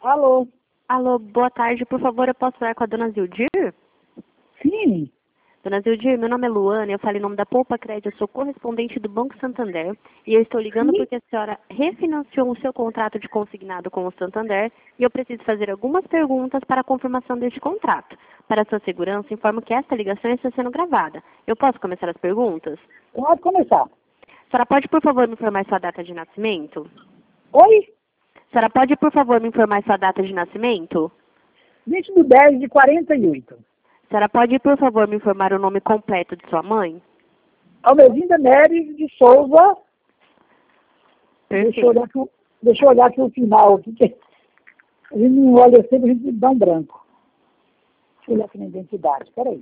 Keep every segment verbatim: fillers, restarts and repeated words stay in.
Alô? Alô, boa tarde. Por favor, eu posso falar com a dona Zildir? Sim. Dona Zildir, meu nome é Luana, eu falo em nome da Poupa Crédito, eu sou correspondente do Banco Santander e eu estou ligando Sim. porque a senhora refinanciou o seu contrato de consignado com o Santander e eu preciso fazer algumas perguntas para a confirmação deste contrato. Para sua segurança, informo que esta ligação está sendo gravada. Eu posso começar as perguntas? Pode começar. A senhora pode, por favor, me informar sua data de nascimento? Oi? A senhora pode, por favor, me informar sua data de nascimento? vinte de dez de quarenta e oito. A senhora pode, por favor, me informar o nome completo de sua mãe? Almezinda Neres de Souza. Deixa eu Perfeito. olhar aqui, o- deixa eu olhar aqui o final. Aqui, que a gente não olha sempre, a gente dá um branco. Deixa eu olhar aqui na identidade. Peraí.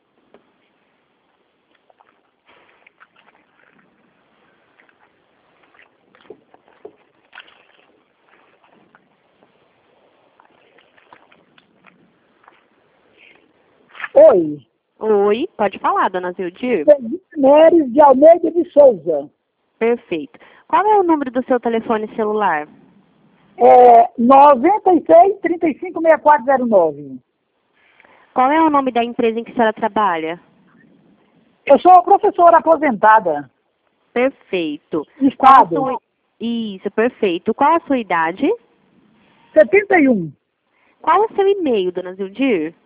Oi. Oi, pode falar, dona Zildir? Almezinda Neres de Almeida de Souza. Perfeito. Qual é o número do seu telefone celular? É noventa e seis, trinta e cinco, sessenta e quatro zero nove. Qual é o nome da empresa em que a senhora trabalha? Eu sou professora aposentada. Perfeito. Qual a Estado. sua... Isso, perfeito. Qual a sua idade? setenta e um. Qual é o seu e-mail, dona Zildir?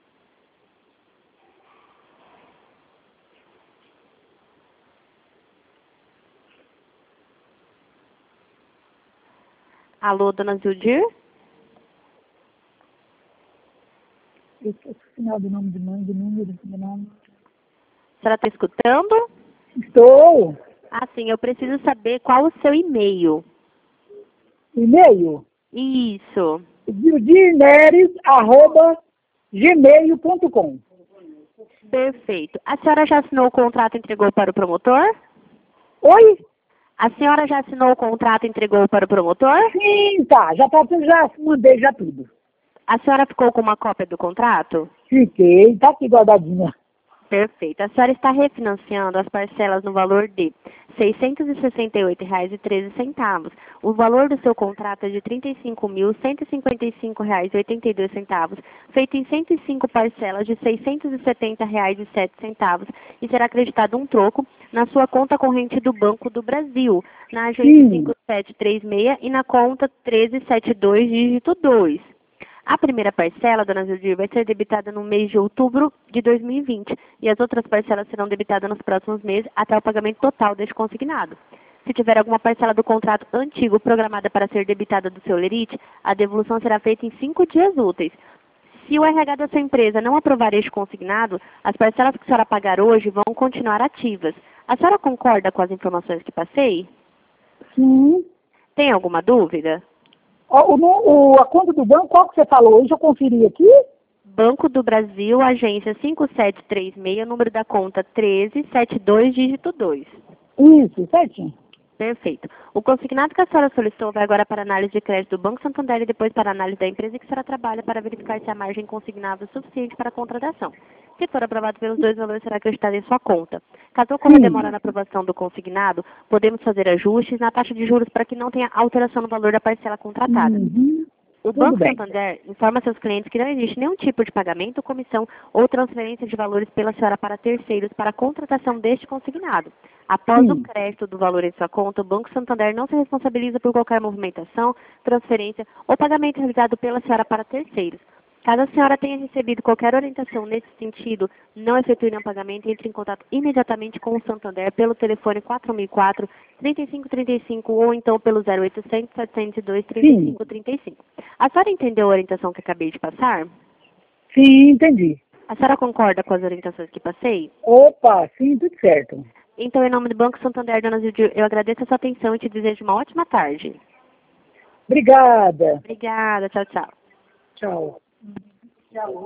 Alô, dona Zildir? Esse é o final do nome de mãe, do número do nome. A senhora está escutando? Estou. Ah, sim, eu preciso saber qual o seu e-mail. E-mail. Isso. Zildirneres, arroba, gmail ponto com. Perfeito. A senhora já assinou o contrato e entregou para o promotor? Oi? A senhora já assinou o contrato e entregou para o promotor? Sim, tá. Já, tá, já mandei já tudo. A senhora ficou com uma cópia do contrato? Fiquei. Tá aqui guardadinha. Perfeito. A senhora está refinanciando as parcelas no valor de seiscentos e sessenta e oito reais e treze centavos. O valor do seu contrato é de trinta e cinco mil, cento e cinquenta e cinco reais e oitenta e dois centavos, feito em cento e cinco parcelas de seiscentos e setenta reais e sete centavos e será acreditado um troco na sua conta corrente do Banco do Brasil, na agência Sim. cinco sete três seis e na conta treze setenta e dois, dígito dois. A primeira parcela, dona Zildir, vai ser debitada no mês de outubro de dois mil e vinte e as outras parcelas serão debitadas nos próximos meses até o pagamento total deste consignado. Se tiver alguma parcela do contrato antigo programada para ser debitada do seu lerite, a devolução será feita em cinco dias úteis. Se o R H da sua empresa não aprovar este consignado, as parcelas que a senhora pagar hoje vão continuar ativas. A senhora concorda com as informações que passei? Sim. Tem alguma dúvida? Ó, O, nu- o, a conta do banco, qual que você falou? Hoje eu conferi aqui. Banco do Brasil, agência cinco sete três seis, número da conta treze setenta e dois, dígito dois. Isso, certinho. Perfeito. O consignado que a senhora solicitou vai agora para análise de crédito do Banco Santander e depois para análise da empresa que a senhora trabalha para verificar se a margem consignável é suficiente para a contratação. Se for aprovado pelos dois valores, será acreditado em sua conta. Caso ocorra Sim. demora na aprovação do consignado, podemos fazer ajustes na taxa de juros para que não tenha alteração no valor da parcela contratada. Uhum. O Tudo Banco bem. Santander informa seus clientes que não existe nenhum tipo de pagamento, comissão ou transferência de valores pela senhora para terceiros para a contratação deste consignado. Após o Sim. crédito do valor em sua conta, o Banco Santander não se responsabiliza por qualquer movimentação, transferência ou pagamento realizado pela senhora para terceiros. Caso a senhora tenha recebido qualquer orientação nesse sentido, não efetue nenhum pagamento e entre em contato imediatamente com o Santander pelo telefone quatro mil e quatro, trinta e cinco trinta e cinco ou então pelo zero oitocentos, setecentos e dois, trinta e cinco trinta e cinco. A senhora entendeu a orientação que acabei de passar? Sim, entendi. A senhora concorda com as orientações que passei? Opa, sim, tudo certo. Então, em nome do Banco Santander, dona Zildir, eu agradeço a sua atenção e te desejo uma ótima tarde. Obrigada. Obrigada, tchau, tchau. Tchau. Tchau.